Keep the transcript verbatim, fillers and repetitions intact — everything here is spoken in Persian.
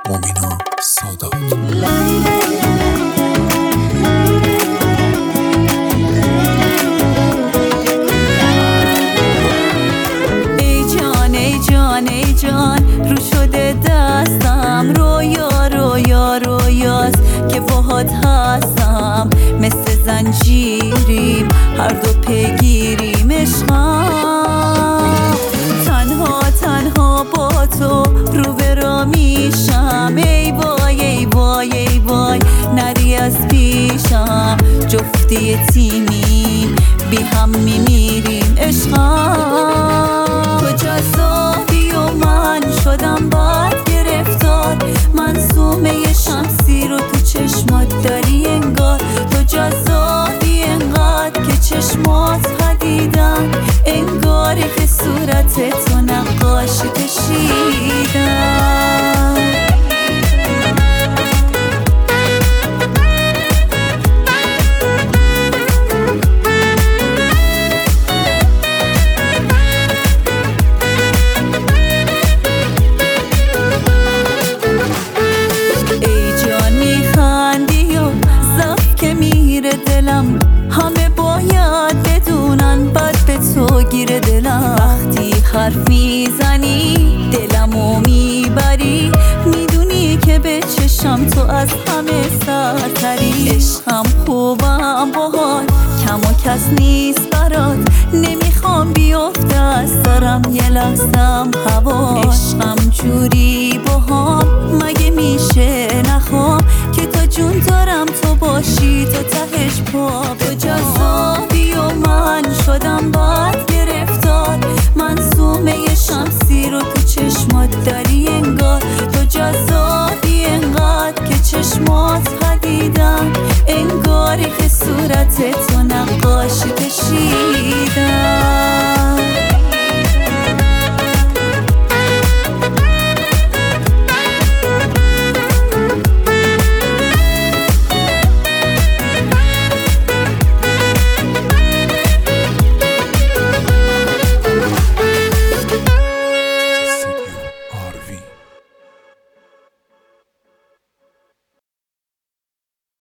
مبینا سادات. ای جان ای جان ای جان رو شده دستم، رویا رویا رویاست که باهات هستم، مثل زنجیریم هر دو پیگیریم عشقم، تنها تنها با تو رو به رو میشم، ای وای ای وای ای وای نری از پیشم، جفتی تیمیم بی هم میمیریم عشقم، تو جذابی و من شدم بد گرفتار، منظومه شمسی رو تو چشمات داری انگار، تو جذابی انقدر که چشمات حدیدن، انگاری که صورت تو نقاشی کشیدن. دلم همه باید بدونن بد به تو گیره دلم، وقتی حرف میزنی دلمو میبری، میدونی که به چشم تو از همه سرتری، عشقم خوبم باهات کم و کس نیست برات، نمیخوام بیفته از سرم یه لحظم هوا، عشقم جوری باهام مگه میشه نخوام که تا جون دارم تو باشی، تو تهش پا تو جذابی و من شدم بد گرفتار، منظومه شمسی رو تو چشمات داری انگار، تو جذابی انقدر که چشمات حدیدن، انگاری که صورت تو